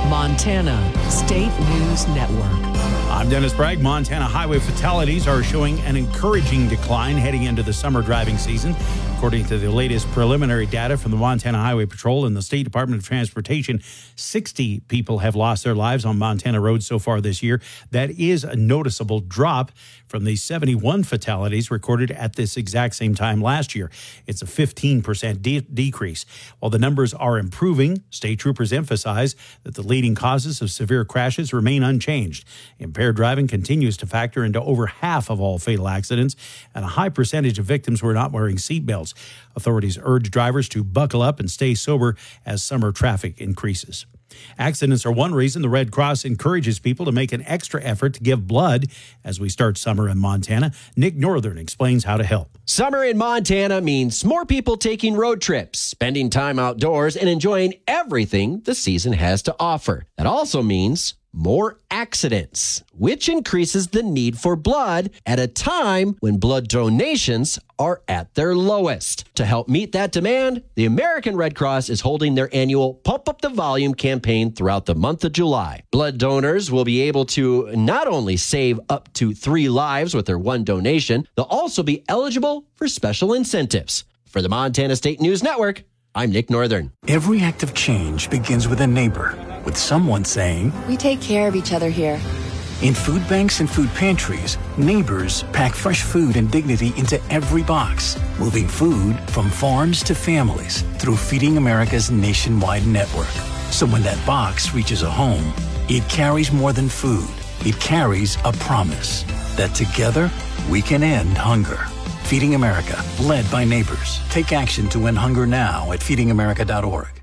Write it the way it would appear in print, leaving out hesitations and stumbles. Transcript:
Montana State News Network. I'm Dennis Bragg. Montana highway fatalities are showing an encouraging decline heading into the summer driving season. According to the latest preliminary data from the Montana Highway Patrol and the State Department of Transportation, 60 people have lost their lives on Montana roads so far this year. That is a noticeable drop from the 71 fatalities recorded at this exact same time last year. It's a 15% decrease. While the numbers are improving, state troopers emphasize that the leading causes of severe crashes remain unchanged. Impaired driving continues to factor into over half of all fatal accidents, and a high percentage of victims were not wearing seatbelts. Authorities urge drivers to buckle up and stay sober as summer traffic increases. Accidents are one reason the Red Cross encourages people to make an extra effort to give blood as we start summer in Montana. Nick Northern explains how to help. Summer in Montana means more people taking road trips, spending time outdoors, and enjoying everything the season has to offer. That also means more accidents, which increases the need for blood at a time when blood donations are at their lowest. To help meet that demand, the American Red Cross is holding their annual Pump Up the Volume campaign throughout the month of July. Blood donors will be able to not only save up to 3 lives with their one donation, they'll also be eligible for special incentives. For the Montana State News Network, I'm Nick Northern. Every act of change begins with a neighbor, with someone saying, "We take care of each other here." In food banks and food pantries, neighbors pack fresh food and dignity into every box, moving food from farms to families through Feeding America's nationwide network. So when that box reaches a home, it carries more than food. It carries a promise that together we can end hunger. Feeding America, led by neighbors. Take action to end hunger now at feedingamerica.org.